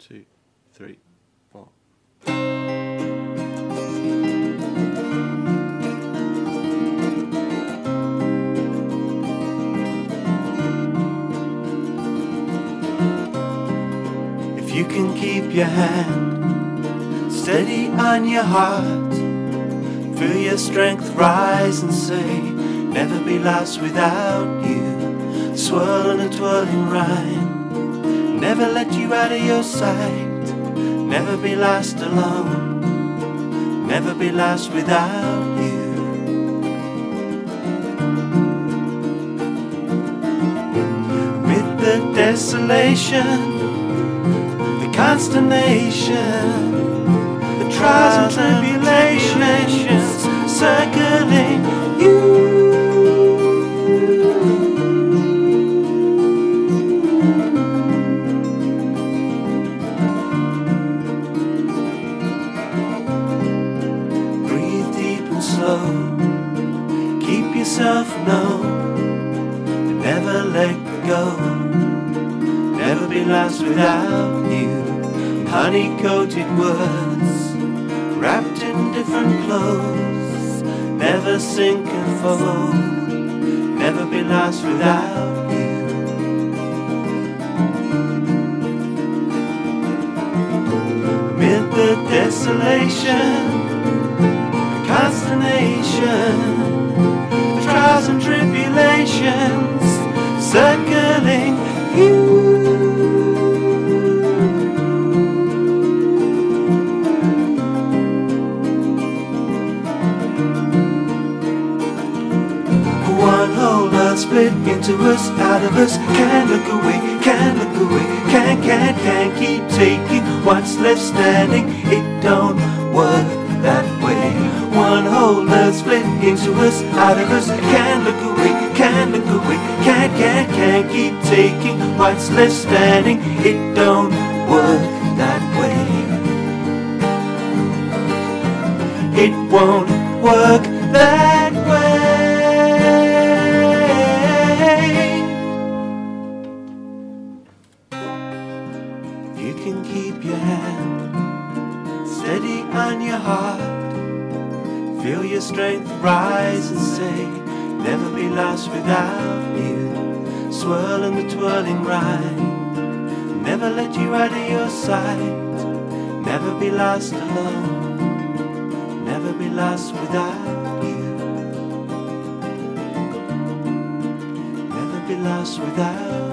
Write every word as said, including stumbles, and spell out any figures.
two, three, four. If you can keep your hand steady on your heart, feel your strength rise and say, never be lost without you. Swirling and twirling rhyme, never let you out of your sight. Never be lost alone, never be lost without you. Amid the desolation, the consternation, the trials and tribulations circling you. Breathe deep and slow, keep yourself known, and never let go. Never be lost without you. Honey-coated words, wrapped in different clothes, never sink and fold, never be lost without you. Amid the desolation, the consternation, the trials and tribulations circling you. One whole earth split into us, out of us. Can't look away, can't look away. Can't, can't, can't keep taking what's left standing. It don't work that way. One whole earth split into us, out of us. Can't look away, can't look away. Can't, can't, can't keep taking what's left standing. It don't work that way. It won't work that way. You can keep your hand steady on your heart, feel your strength rise and say, never be lost without you. Swirling the twirling rhyme, never let you out of your sight. Never be lost alone, never be lost without you. Never be lost without you.